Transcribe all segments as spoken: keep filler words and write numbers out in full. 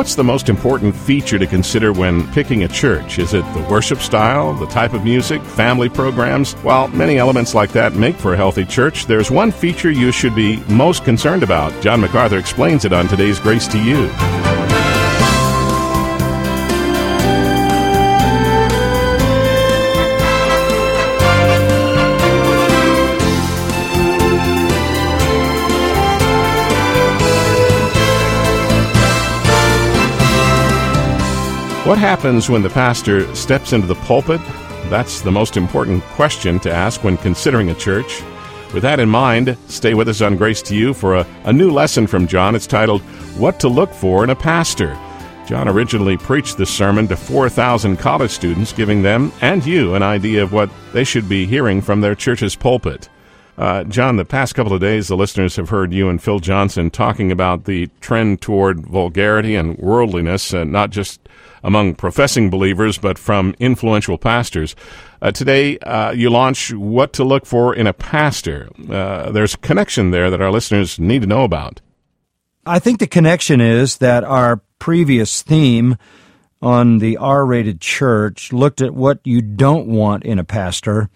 what's the most important feature to consider when picking a church? Is it the worship style, the type of music, family programs? While many elements like that make for a healthy church, there's one feature you should be most concerned about. John MacArthur explains it on today's Grace to You. What happens when the pastor steps into the pulpit? That's the most important question to ask when considering a church. With that in mind, stay with us on Grace to You for a, a new lesson from John. It's titled, What to Look For in a Pastor. John originally preached this sermon to four thousand college students, giving them and you an idea of what they should be hearing from their church's pulpit. Uh, John, the past couple of days, the listeners have heard you and Phil Johnson talking about the trend toward vulgarity and worldliness, uh, not just among professing believers, but from influential pastors. Uh, today, uh, you launch What to Look For in a Pastor. Uh, there's a connection there that our listeners need to know about. I think the connection is that our previous theme on the R-rated church looked at what you don't want in a pastor,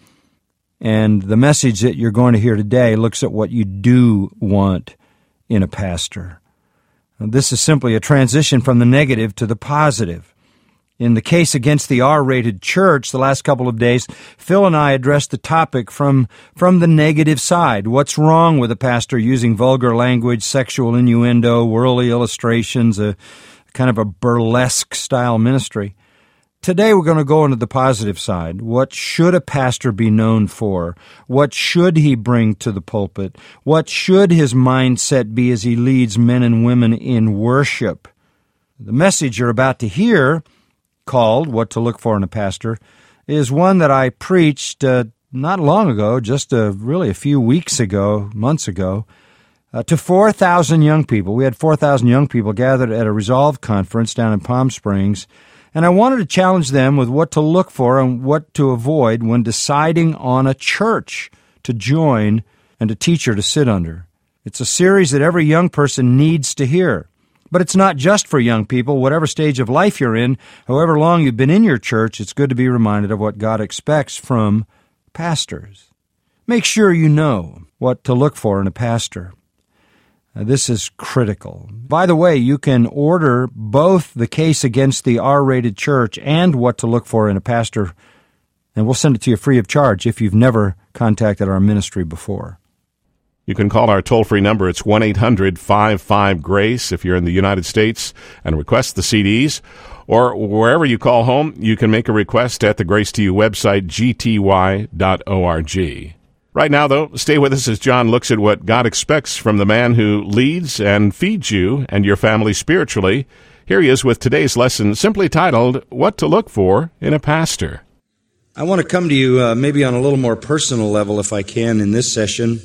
and the message that you're going to hear today looks at what you do want in a pastor. This is simply a transition from the negative to the positive. In the case against the R-rated church, the last couple of days, Phil and I addressed the topic from, from the negative side. What's wrong with a pastor using vulgar language, sexual innuendo, worldly illustrations, a kind of a burlesque-style ministry? Today we're going to go into the positive side. What should a pastor be known for? What should he bring to the pulpit? What should his mindset be as he leads men and women in worship? The message you're about to hear, called What to Look For in a Pastor, is one that I preached uh, not long ago, just uh, really a few weeks ago, months ago, uh, to four thousand young people. We had four thousand young people gathered at a Resolve conference down in Palm Springs, and I wanted to challenge them with what to look for and what to avoid when deciding on a church to join and a teacher to sit under. It's a series that every young person needs to hear. But it's not just for young people. Whatever stage of life you're in, however long you've been in your church, it's good to be reminded of what God expects from pastors. Make sure you know what to look for in a pastor. Now, this is critical. By the way, you can order both the case against the R-rated church and what to look for in a pastor, and we'll send it to you free of charge if you've never contacted our ministry before. You can call our toll-free number. It's one eight hundred five five GRACE if you're in the United States and request the C Ds. Or wherever you call home, you can make a request at the Grace to You website, g t y dot org. Right now, though, stay with us as John looks at what God expects from the man who leads and feeds you and your family spiritually. Here he is with today's lesson, simply titled, What to Look For in a Pastor. I want to come to you uh, maybe on a little more personal level, if I can, in this session.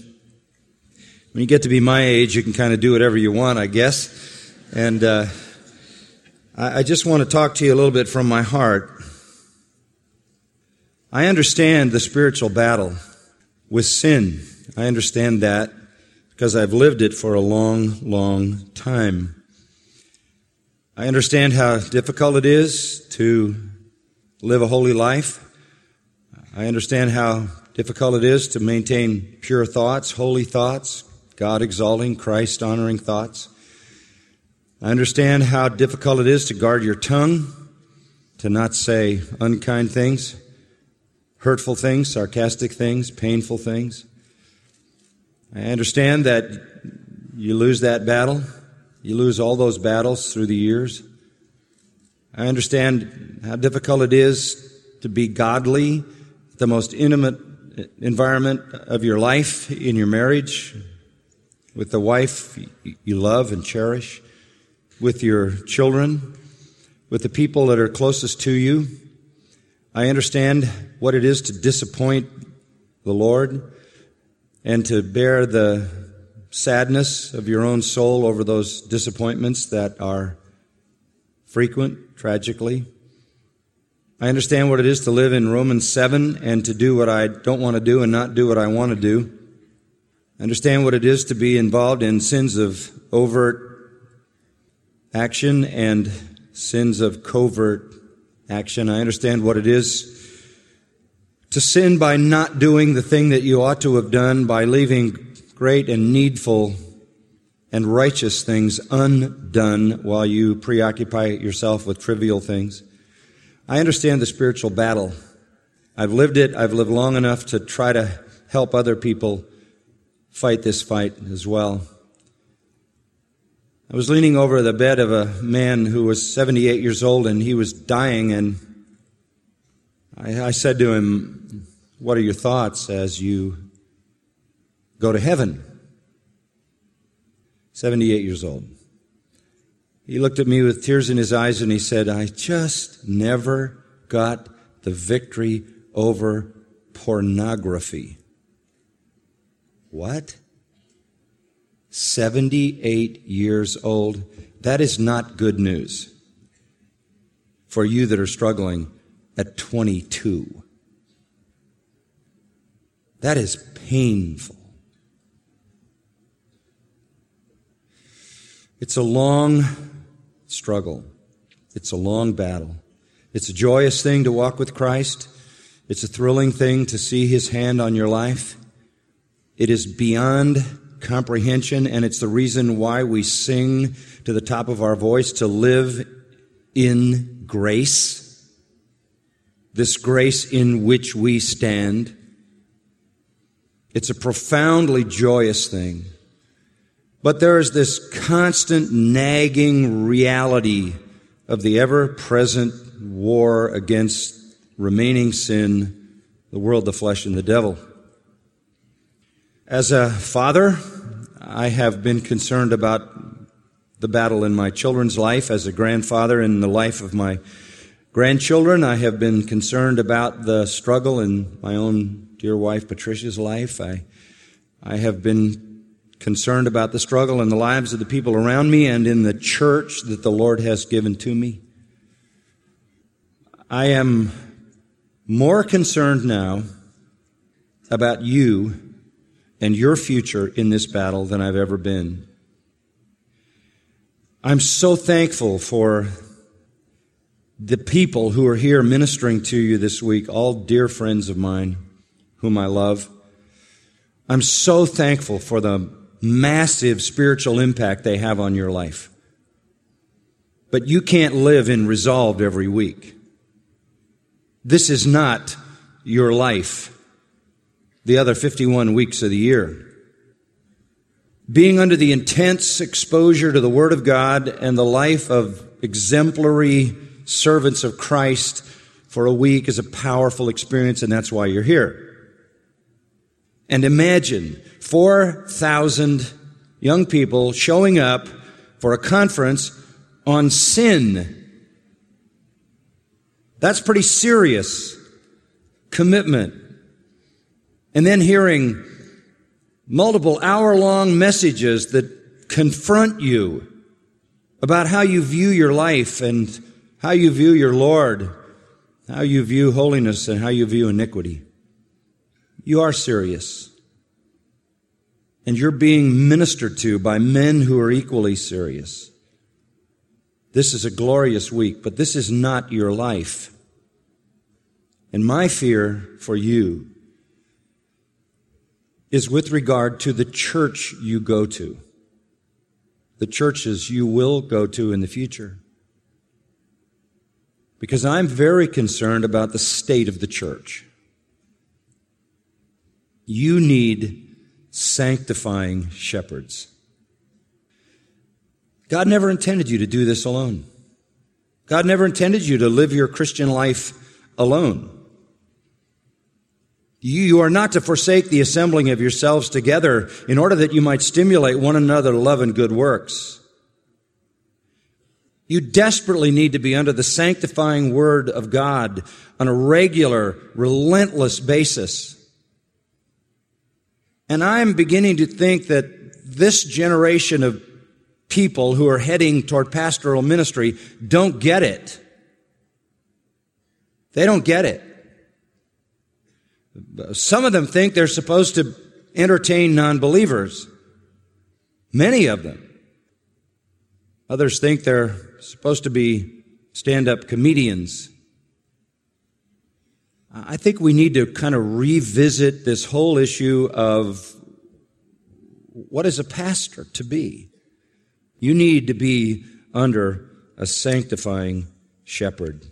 When you get to be my age, you can kind of do whatever you want, I guess. And uh, I, I just want to talk to you a little bit from my heart. I understand the spiritual battle with sin. I understand that because I've lived it for a long, long time. I understand how difficult it is to live a holy life. I understand how difficult it is to maintain pure thoughts, holy thoughts, God-exalting, Christ-honoring thoughts. I understand how difficult it is to guard your tongue, to not say unkind things, hurtful things, sarcastic things, painful things. I understand that you lose that battle. You lose all those battles through the years. I understand how difficult it is to be godly, the most intimate environment of your life, in your marriage, with the wife you love and cherish, with your children, with the people that are closest to you. I understand what it is to disappoint the Lord and to bear the sadness of your own soul over those disappointments that are frequent, tragically. I understand what it is to live in Romans seven and to do what I don't want to do and not do what I want to do. I understand what it is to be involved in sins of overt action and sins of covert action. I understand what it is to sin by not doing the thing that you ought to have done, by leaving great and needful and righteous things undone while you preoccupy yourself with trivial things. I understand the spiritual battle. I've lived it. I've lived long enough to try to help other people fight this fight as well. I was leaning over the bed of a man who was seventy-eight years old, and he was dying, and I, I said to him, "What are your thoughts as you go to heaven?" seventy-eight years old. He looked at me with tears in his eyes and he said, "I just never got the victory over pornography." What? seventy-eight years old? That is not good news for you that are struggling at twenty-two. That is painful. It's a long struggle. It's a long battle. It's a joyous thing to walk with Christ. It's a thrilling thing to see His hand on your life. It is beyond comprehension, and it's the reason why we sing to the top of our voice to live in grace, this grace in which we stand. It's a profoundly joyous thing. But there is this constant nagging reality of the ever-present war against remaining sin, the world, the flesh, and the devil. As a father, I have been concerned about the battle in my children's life. As a grandfather, in the life of my grandchildren, I have been concerned about the struggle in my own dear wife Patricia's life. I, I have been concerned about the struggle in the lives of the people around me and in the church that the Lord has given to me. I am more concerned now about you and your future in this battle than I've ever been. I'm so thankful for the people who are here ministering to you this week, all dear friends of mine whom I love. I'm so thankful for the massive spiritual impact they have on your life. But you can't live in resolve every week. This is not your life the other fifty-one weeks of the year. Being under the intense exposure to the Word of God and the life of exemplary servants of Christ for a week is a powerful experience, and that's why you're here. And imagine four thousand young people showing up for a conference on sin. That's pretty serious commitment. And then hearing multiple hour-long messages that confront you about how you view your life and how you view your Lord, how you view holiness and how you view iniquity. You are serious. And you're being ministered to by men who are equally serious. This is a glorious week, but this is not your life. And my fear for you is with regard to the church you go to, the churches you will go to in the future. Because I'm very concerned about the state of the church. You need sanctifying shepherds. God never intended you to do this alone. God never intended you to live your Christian life alone. You are not to forsake the assembling of yourselves together in order that you might stimulate one another to love and good works. You desperately need to be under the sanctifying Word of God on a regular, relentless basis. And I'm beginning to think that this generation of people who are heading toward pastoral ministry don't get it. They don't get it. Some of them think they're supposed to entertain non-believers. Many of them. Others think they're supposed to be stand-up comedians. I think we need to kind of revisit this whole issue of what is a pastor to be. You need to be under a sanctifying shepherd.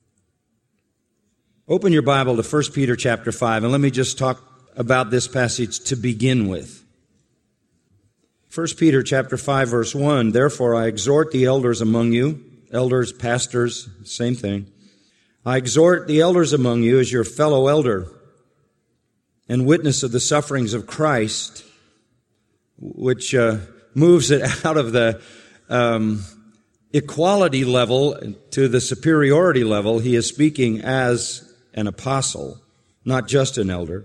Open your Bible to First Peter chapter five, and let me just talk about this passage to begin with. First Peter chapter five, verse one, "Therefore I exhort the elders among you," elders, pastors, same thing. "I exhort the elders among you as your fellow elder and witness of the sufferings of Christ," which uh, moves it out of the um, equality level to the superiority level. He is speaking as an apostle, not just an elder.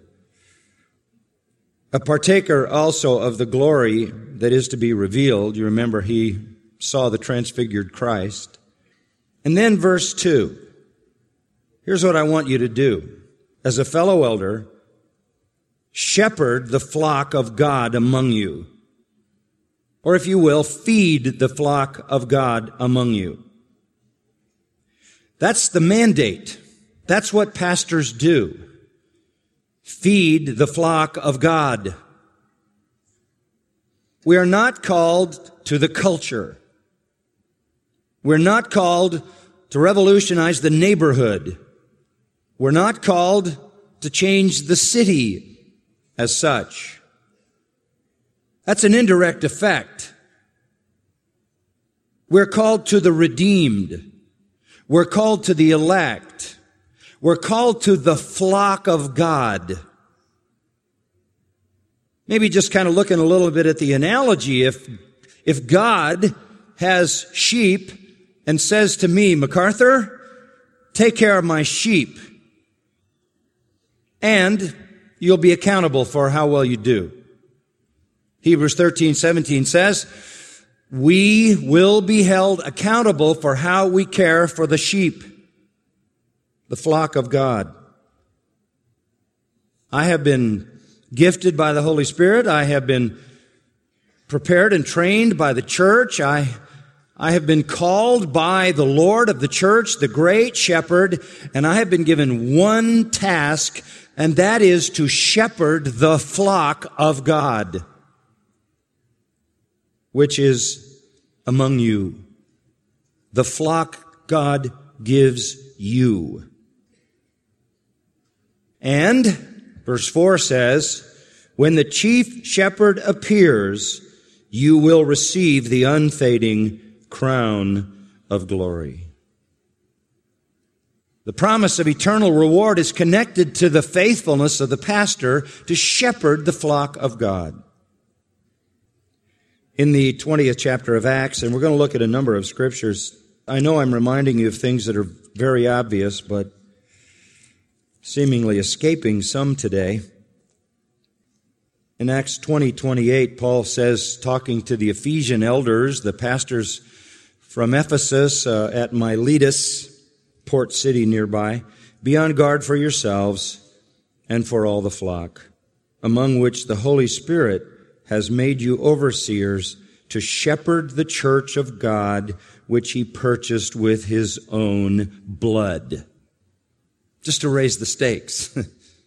"A partaker also of the glory that is to be revealed." You remember he saw the transfigured Christ. And then verse two. Here's what I want you to do. As a fellow elder, shepherd the flock of God among you. Or if you will, feed the flock of God among you. That's the mandate. That's what pastors do. Feed the flock of God. We are not called to the culture. We're not called to revolutionize the neighborhood. We're not called to change the city as such. That's an indirect effect. We're called to the redeemed. We're called to the elect. We're called to the flock of God. Maybe just kind of looking a little bit at the analogy. If, if God has sheep and says to me, "MacArthur, take care of my sheep, and you'll be accountable for how well you do." Hebrews thirteen seventeen says, we will be held accountable for how we care for the sheep, the flock of God. I have been gifted by the Holy Spirit. I have been prepared and trained by the church. I, I have been called by the Lord of the church, the great shepherd, and I have been given one task, and that is to shepherd the flock of God, which is among you. The flock God gives you. And verse four says, when the chief shepherd appears, you will receive the unfading crown of glory. The promise of eternal reward is connected to the faithfulness of the pastor to shepherd the flock of God. In the twentieth chapter of Acts, and we're going to look at a number of scriptures. I know I'm reminding you of things that are very obvious, but seemingly escaping some today. In Acts twenty twenty-eight, Paul says, talking to the Ephesian elders, the pastors from Ephesus uh, at Miletus, port city nearby, be on guard for yourselves and for all the flock, among which the Holy Spirit has made you overseers to shepherd the church of God, which he purchased with his own blood. Just to raise the stakes.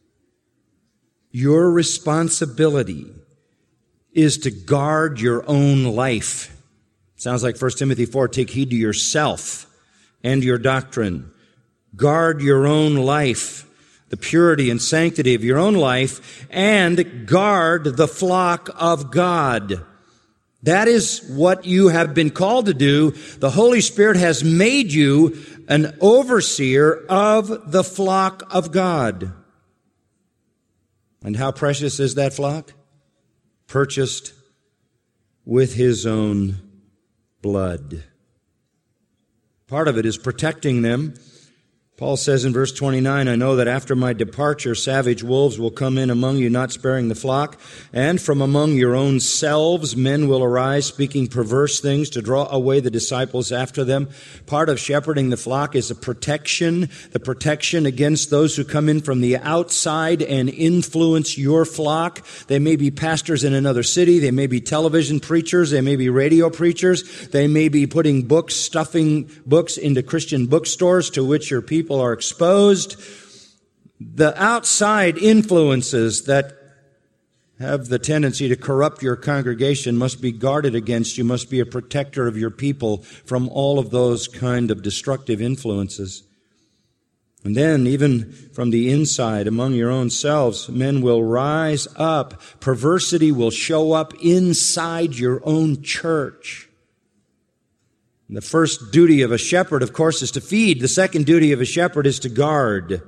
Your responsibility is to guard your own life. Sounds like First Timothy four, take heed to yourself and your doctrine. Guard your own life, the purity and sanctity of your own life, and guard the flock of God. That is what you have been called to do. The Holy Spirit has made you an overseer of the flock of God. And how precious is that flock? Purchased with his own blood. Part of it is protecting them. Paul says in verse twenty-nine, I know that after my departure, savage wolves will come in among you, not sparing the flock. And from among your own selves, men will arise, speaking perverse things to draw away the disciples after them. Part of shepherding the flock is a protection, the protection against those who come in from the outside and influence your flock. They may be pastors in another city. They may be television preachers. They may be radio preachers. They may be putting books, stuffing books into Christian bookstores to which your people are exposed. The outside influences that have the tendency to corrupt your congregation must be guarded against. You must be a protector of your people from all of those kind of destructive influences. And then, even from the inside, among your own selves, men will rise up. Perversity will show up inside your own church. The first duty of a shepherd, of course, is to feed. The second duty of a shepherd is to guard.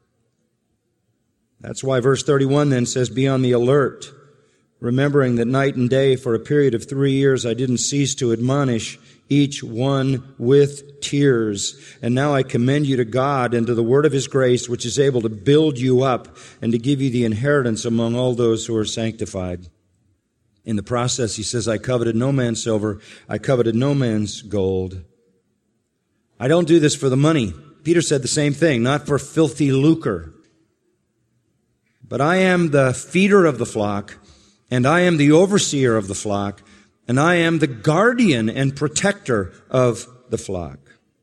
That's why verse thirty-one then says, be on the alert, remembering that night and day for a period of three years I didn't cease to admonish each one with tears. And now I commend you to God and to the word of his grace, which is able to build you up and to give you the inheritance among all those who are sanctified. In the process, he says, I coveted no man's silver. I coveted no man's gold. I don't do this for the money. Peter said the same thing, not for filthy lucre. But I am the feeder of the flock, and I am the overseer of the flock, and I am the guardian and protector of the flock.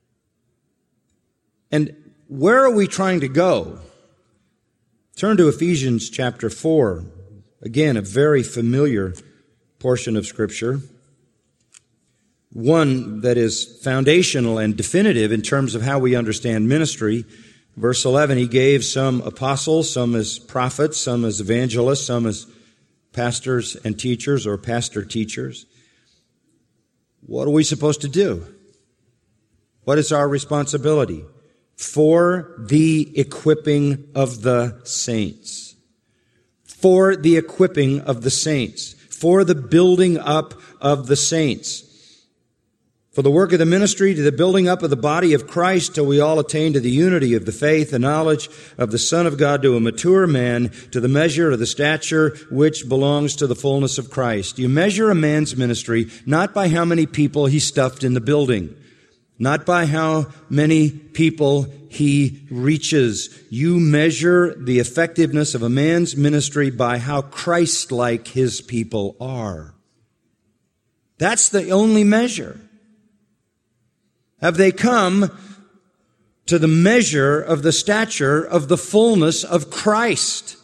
And where are we trying to go? Turn to Ephesians chapter four. Again, a very familiar portion of Scripture, one that is foundational and definitive in terms of how we understand ministry. Verse eleven, he gave some apostles, some as prophets, some as evangelists, some as pastors and teachers or pastor teachers. What are we supposed to do? What is our responsibility? For the equipping of the saints. For the equipping of the saints. For the building up of the saints. For the work of the ministry, to the building up of the body of Christ, till we all attain to the unity of the faith and knowledge of the Son of God, to a mature man, to the measure of the stature which belongs to the fullness of Christ. You measure a man's ministry not by how many people he stuffed in the building, not by how many people he reaches. You measure the effectiveness of a man's ministry by how Christ-like his people are. That's the only measure. Have they come to the measure of the stature of the fullness of Christ?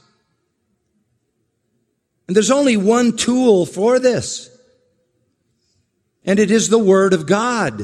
And there's only one tool for this, and it is the Word of God.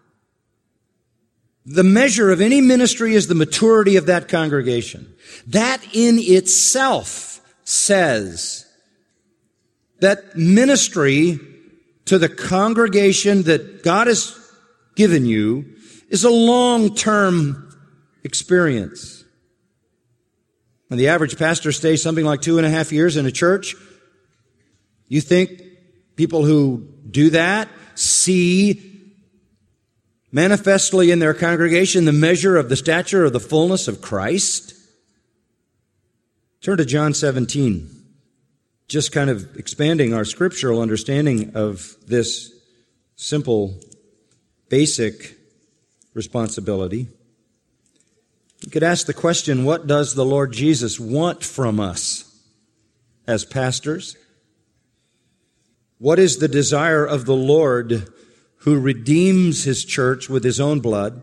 The measure of any ministry is the maturity of that congregation. That in itself says that ministry to the congregation that God has given you is a long-term experience. When the average pastor stays something like two and a half years in a church, you think people who do that see manifestly in their congregation the measure of the stature of the fullness of Christ? Turn to John seventeen. Just kind of expanding our scriptural understanding of this simple, basic responsibility. You could ask the question, what does the Lord Jesus want from us as pastors? What is the desire of the Lord who redeems his church with his own blood?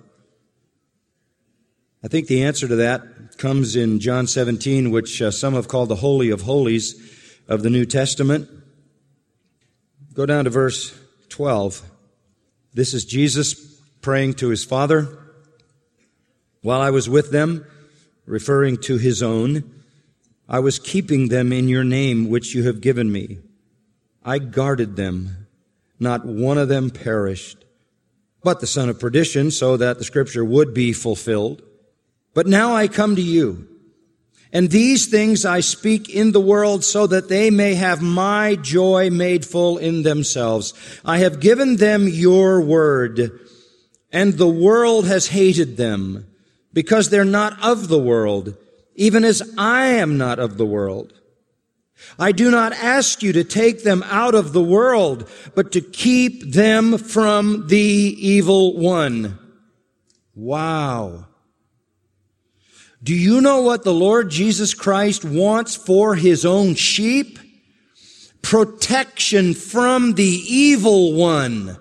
I think the answer to that comes in John seventeen, which uh, some have called the Holy of Holies of the New Testament. Go down to verse twelve. This is Jesus praying to his Father. While I was with them, referring to his own, I was keeping them in your name, which you have given me. I guarded them. Not one of them perished, but the son of perdition, so that the scripture would be fulfilled. But now I come to you, and these things I speak in the world so that they may have my joy made full in themselves. I have given them your word, and the world has hated them, because they're not of the world, even as I am not of the world. I do not ask you to take them out of the world, but to keep them from the evil one. Wow. Do you know what the Lord Jesus Christ wants for his own sheep? Protection from the evil one.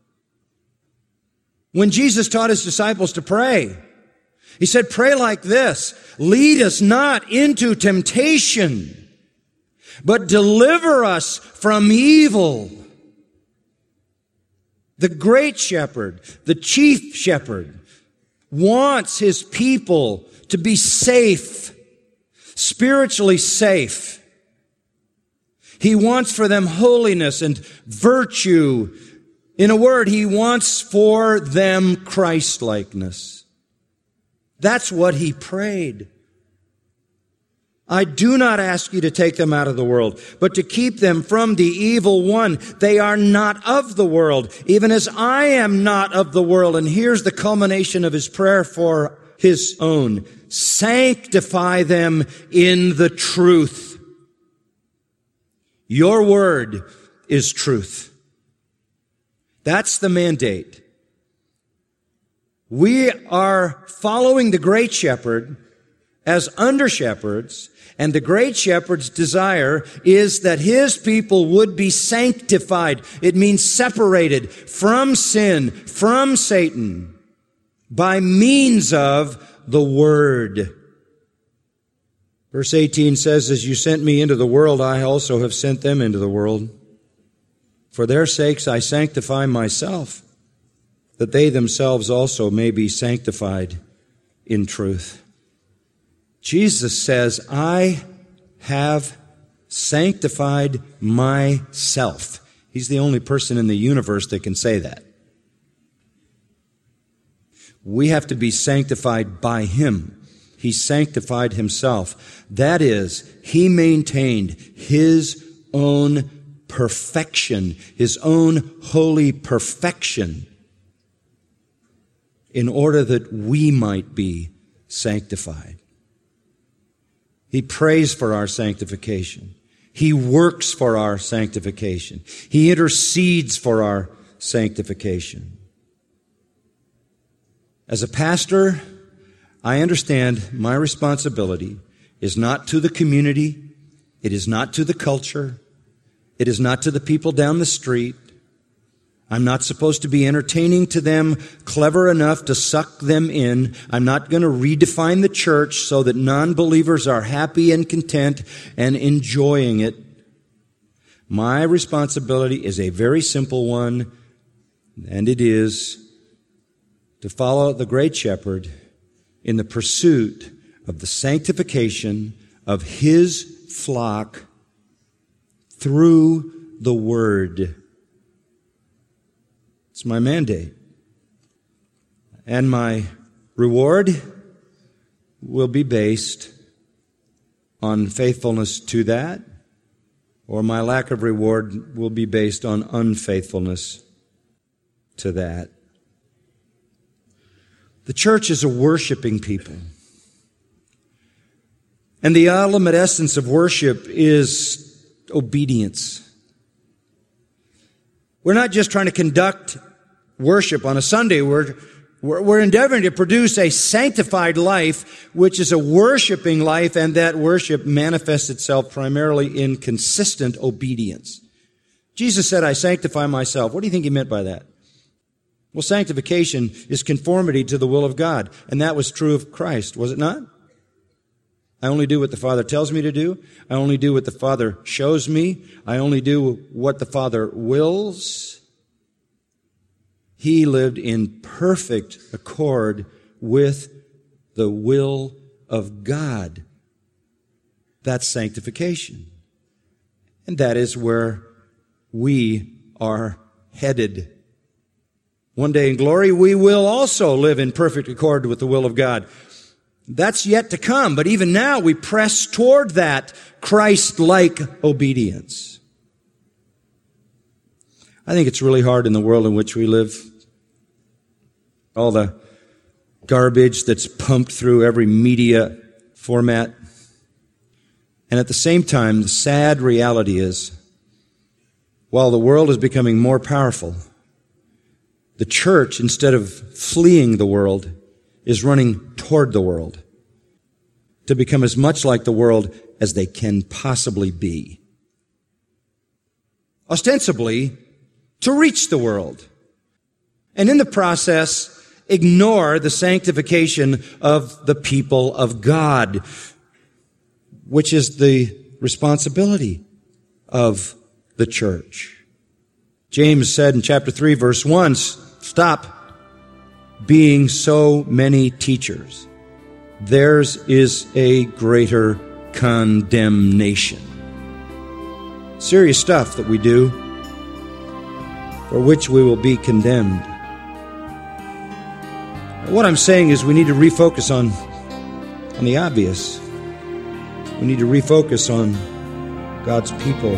When Jesus taught his disciples to pray, he said, pray like this: lead us not into temptation, but deliver us from evil. The great shepherd, the chief shepherd, wants his people to be safe, spiritually safe. He wants for them holiness and virtue. In a word, he wants for them Christ-likeness. That's what he prayed. I do not ask you to take them out of the world, but to keep them from the evil one. They are not of the world, even as I am not of the world. And here's the culmination of his prayer for his own. Sanctify them in the truth. Your word is truth. That's the mandate. We are following the great shepherd as under shepherds, and the great shepherd's desire is that his people would be sanctified. It means separated from sin, from Satan, by means of the word. Verse eighteen says, as you sent me into the world, I also have sent them into the world. For their sakes I sanctify myself, that they themselves also may be sanctified in truth. Jesus says, I have sanctified myself. He's the only person in the universe that can say that. We have to be sanctified by him. He sanctified himself. That is, he maintained his own perfection, his own holy perfection, in order that we might be sanctified. He prays for our sanctification. He works for our sanctification. He intercedes for our sanctification. As a pastor, I understand my responsibility is not to the community. It is not to the culture. It is not to the people down the street. I'm not supposed to be entertaining to them, clever enough to suck them in. I'm not going to redefine the church so that non-believers are happy and content and enjoying it. My responsibility is a very simple one, and it is to follow the great shepherd in the pursuit of the sanctification of his flock through the word. It's my mandate. And my reward will be based on faithfulness to that, or my lack of reward will be based on unfaithfulness to that. The church is a worshiping people. And the ultimate essence of worship is obedience. We're not just trying to conduct worship on a Sunday. We're, we're, we're endeavoring to produce a sanctified life, which is a worshiping life, and that worship manifests itself primarily in consistent obedience. Jesus said, I sanctify myself. What do you think he meant by that? Well, sanctification is conformity to the will of God, and that was true of Christ, was it not? I only do what the Father tells me to do. I only do what the Father shows me. I only do what the Father wills. He lived in perfect accord with the will of God. That's sanctification. And that is where we are headed. One day in glory, we will also live in perfect accord with the will of God. That's yet to come, but even now we press toward that Christ-like obedience. I think it's really hard in the world in which we live. All the garbage that's pumped through every media format. And at the same time, the sad reality is, while the world is becoming more powerful, the church, instead of fleeing the world, is running toward the world to become as much like the world as they can possibly be. Ostensibly, to reach the world. And in the process, ignore the sanctification of the people of God, which is the responsibility of the church. James said in chapter three, verse one, stop being so many teachers. Theirs is a greater condemnation. Serious stuff that we do, for which we will be condemned. What I'm saying is we need to refocus on, on the obvious. We need to refocus on God's people.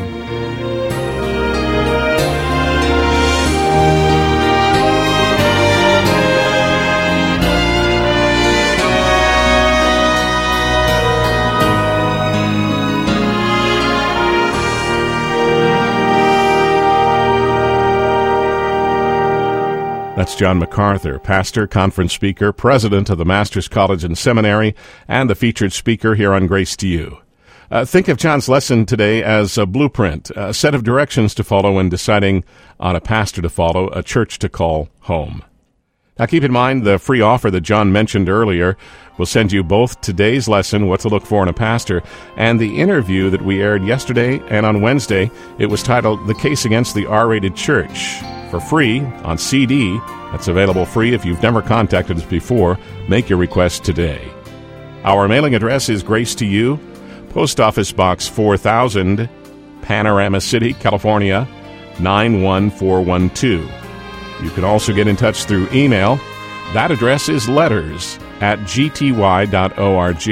That's John MacArthur, pastor, conference speaker, president of the Master's College and Seminary, and the featured speaker here on Grace to You. Uh, think of John's lesson today as a blueprint, a set of directions to follow when deciding on a pastor to follow, a church to call home. Now keep in mind the free offer that John mentioned earlier will send you both today's lesson, What to Look For in a Pastor, and the interview that we aired yesterday and on Wednesday. It was titled The Case Against the R-Rated Church. For free on C D. That's available free if you've never contacted us before. Make your request today. Our mailing address is Grace to You, Post Office Box four thousand, Panorama City, California, nine one four one two. You can also get in touch through email. That address is letters at g t y dot org,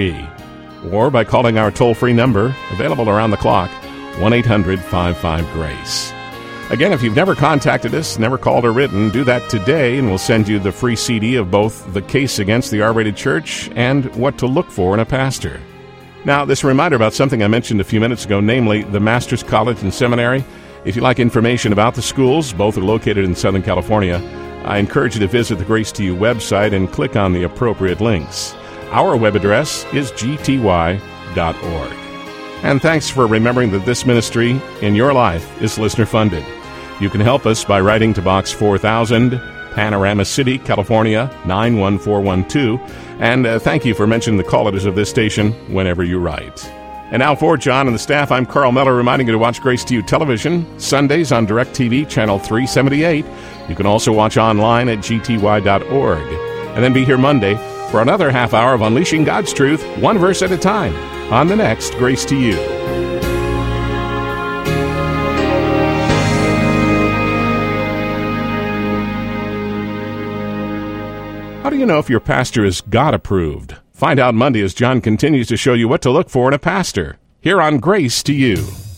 or by calling our toll-free number, available around the clock, one eight hundred five five GRACE. Again, if you've never contacted us, never called or written, do that today, and we'll send you the free C D of both The Case Against the R-Rated Church and What to Look For in a Pastor. Now, this reminder about something I mentioned a few minutes ago, namely the Master's College and Seminary. If you'd like information about the schools, both are located in Southern California, I encourage you to visit the Grace to You website and click on the appropriate links. Our web address is g t y dot org. And thanks for remembering that this ministry in your life is listener-funded. You can help us by writing to Box four thousand, Panorama City, California, nine one four one two. And uh, thank you for mentioning the call letters of this station whenever you write. And now for John and the staff, I'm Carl Miller, reminding you to watch Grace to You Television, Sundays on DirecTV, Channel three seventy-eight. You can also watch online at g t y dot org. And then be here Monday for another half hour of Unleashing God's Truth, one verse at a time, on the next Grace to You. How do you know if your pastor is God-approved? Find out Monday as John continues to show you what to look for in a pastor, here on Grace to You.